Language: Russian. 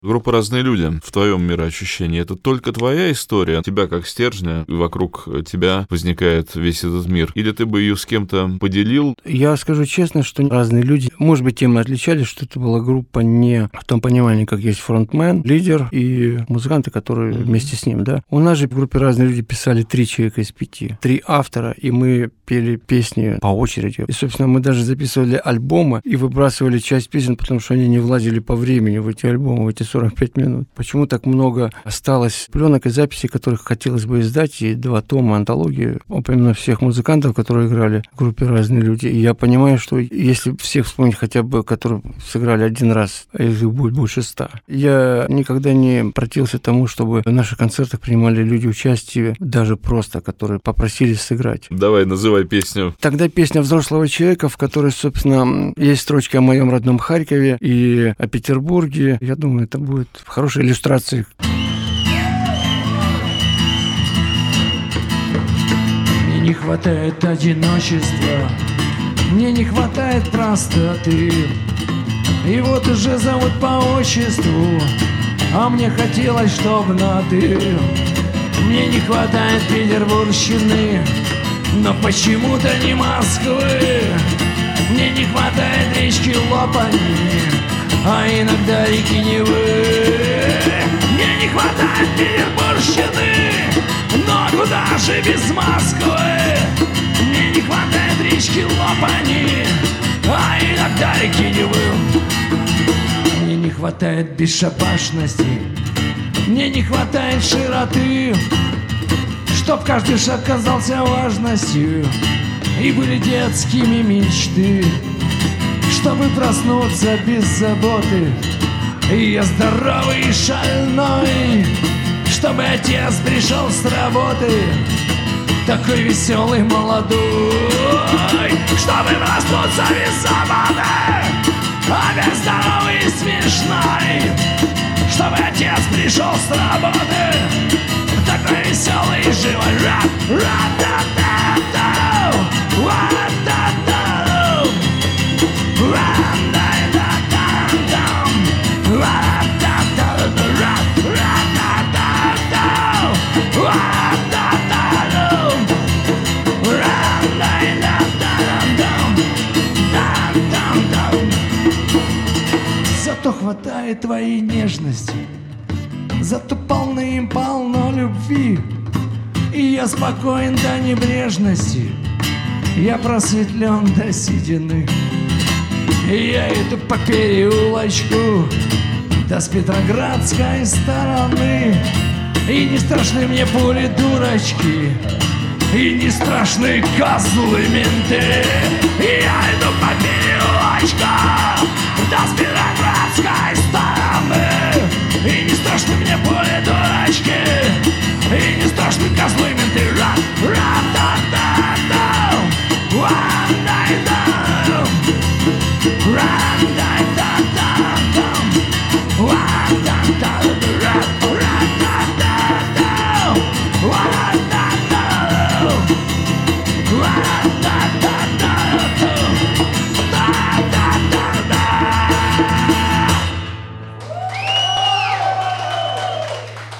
Группа «Разные люди» в твоем мироощущении — это только твоя история, тебя как стержня, и вокруг тебя возникает весь этот мир? Или ты бы ее с кем-то поделил? Я скажу честно, что «Разные люди», может быть, тем и отличались, что это была группа не в том понимании, как есть фронтмен, лидер и музыканты, которые вместе с ним, да. У нас же в группе «Разные люди» писали 3 человека из 5, 3 автора, и мы пели песни по очереди. И, собственно, мы даже записывали альбомы и выбрасывали часть песен, потому что они не влазили по времени в эти альбомы, в эти 45 минут. Почему так много осталось пленок и записей, которых хотелось бы издать, и 2 тома антологии, помимо всех музыкантов, которые играли в группе «Разные люди». И я понимаю, что если всех вспомнить хотя бы, которые сыграли один раз, их будет больше 100. Я никогда не противился тому, чтобы в наших концертах принимали люди участие, даже просто, которые попросили сыграть. Давай, называй песню. Тогда песня взрослого человека, в которой, собственно, есть строчки о моем родном Харькове и о Петербурге. Я думаю, это будет хорошей иллюстрацией. Мне не хватает одиночества, мне не хватает простоты. И вот уже зовут по отчеству, а мне хотелось, чтоб на «ты». Мне не хватает петербургщины, но почему-то не Москвы. Мне не хватает речки Лопани, а иногда реки Невы. Мне не хватает петербургщины, но куда же без Москвы? Мне не хватает речки Лопани, а иногда реки Невы. Мне не хватает бесшабашности, мне не хватает широты, чтоб каждый шаг казался важностью и были детскими мечты. Чтобы проснуться без заботы, и я здоровый и шальной. Чтобы отец пришел с работы, такой веселый, молодой. Чтобы проснуться без заботы, а без здоровый и смешной. Чтобы отец пришел с работы, такой веселый и живой. Зато хватает твоей нежности, зато полно любви. И я спокоен до небрежности, я просветлен до седины. И я иду по переулочку до с Петроградской стороны. И не страшны мне пули дурачки, и не страшны козлы менты. И я иду по переулочку до с Петроградской стороны. И не страшны мне пули дурачки, и не страшны козлы менты. Run,